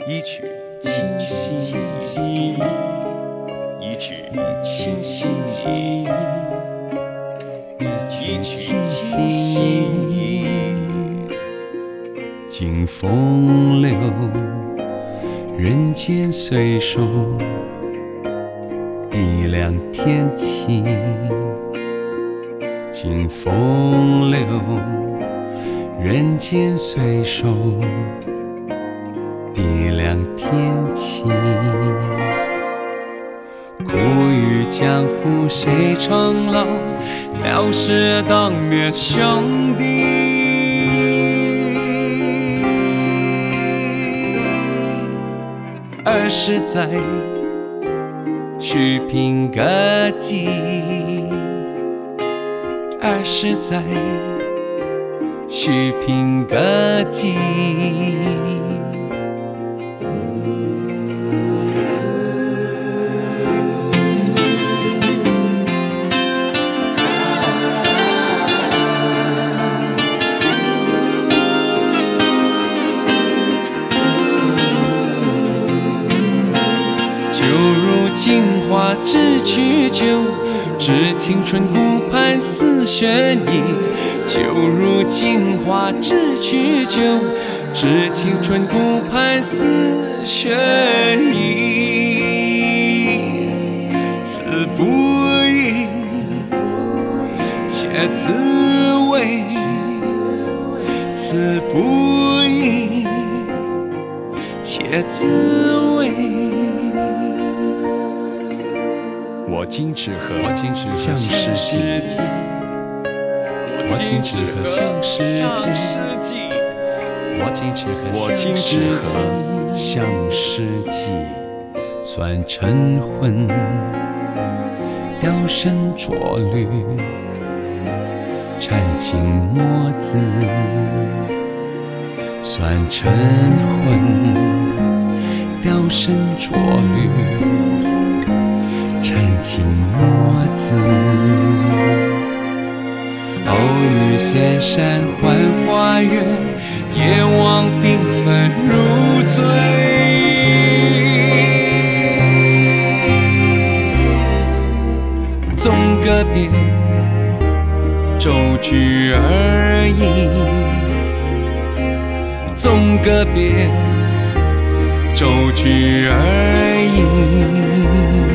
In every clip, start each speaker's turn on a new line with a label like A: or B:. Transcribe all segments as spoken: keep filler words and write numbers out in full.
A: 一曲清新意，一曲清新意，一曲清新意。经风流，人间岁首，比量天气。经风流，人间岁首，比量天气。苦于江湖谁长老，料事当面兄弟。二十载，须凭个计。二十载，须凭个计。酒如镜花只取酒，知青春顾盼似悬疑。酒如镜花只取酒，知青春顾盼似悬疑。此不易，且自慰；此不易，且自慰。我今只合向世纪，我今只合向世纪，我今只合向世纪。算晨昏，雕身着履，缠情墨字。算晨昏，雕身着履，缠情墨字。偶遇仙山幻花月，夜望缤纷如醉。纵个别，骤聚而已。纵个别，骤聚而已。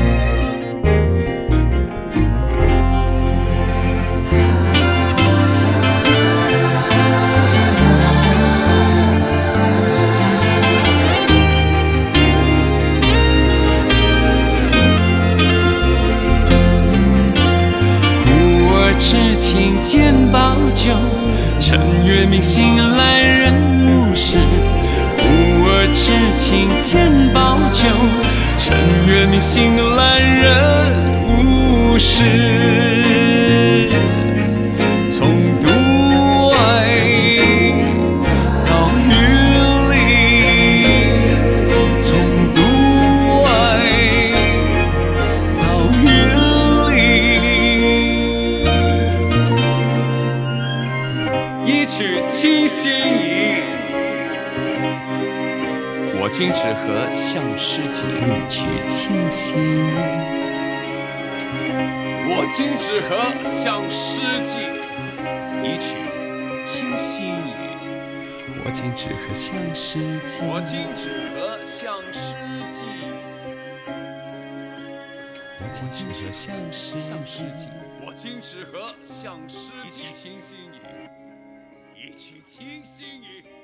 A: 痴情见宝酒，趁月明醒来人无事。忽而痴情见宝酒，趁月明醒来人无事。从都外到云里，从都外到云里。一曲清新意，我今只合向世纪。一曲清新意，我今只合向世纪。一曲清新意，我今只合向世纪。我今只合向世纪。我今只合向世纪。我今只合向世纪。一曲清新意。一曲清新意。